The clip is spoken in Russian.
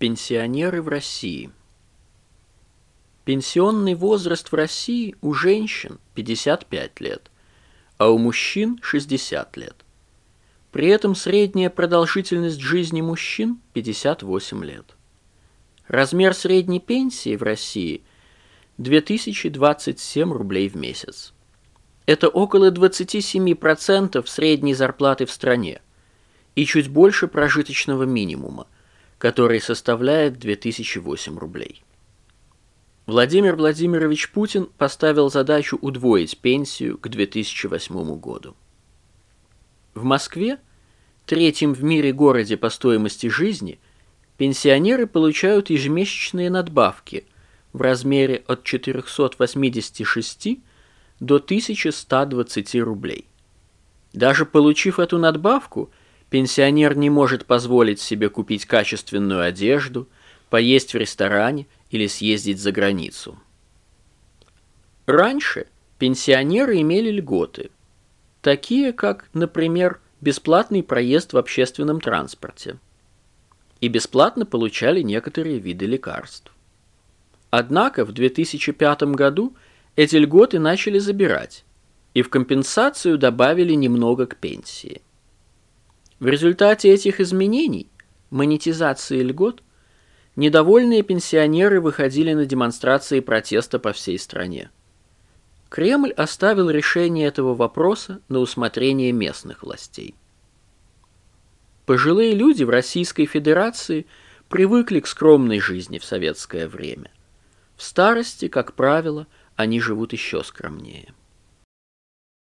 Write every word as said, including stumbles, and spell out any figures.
Пенсионеры в России. Пенсионный возраст в России у женщин пятьдесят пять лет, а у мужчин шестьдесят лет. При этом средняя продолжительность жизни мужчин пятьдесят восемь лет. Размер средней пенсии в России две тысячи двадцать семь рублей в месяц. Это около двадцать семь процентов средней зарплаты в стране и чуть больше прожиточного минимума, который составляет две тысячи восемь рублей. Владимир Владимирович Путин поставил задачу удвоить пенсию к две тысячи восьмому году. В Москве, третьем в мире городе по стоимости жизни, пенсионеры получают ежемесячные надбавки в размере от четырехсот восьмидесяти шести до тысячи ста двадцати рублей. Даже получив эту надбавку, пенсионер не может позволить себе купить качественную одежду, поесть в ресторане или съездить за границу. Раньше пенсионеры имели льготы, такие как, например, бесплатный проезд в общественном транспорте, и бесплатно получали некоторые виды лекарств. Однако в две тысячи пятом году эти льготы начали забирать, и в компенсацию добавили немного к пенсии. В результате этих изменений, монетизации льгот, недовольные пенсионеры выходили на демонстрации протеста по всей стране. Кремль оставил решение этого вопроса на усмотрение местных властей. Пожилые люди в Российской Федерации привыкли к скромной жизни в советское время. В старости, как правило, они живут еще скромнее.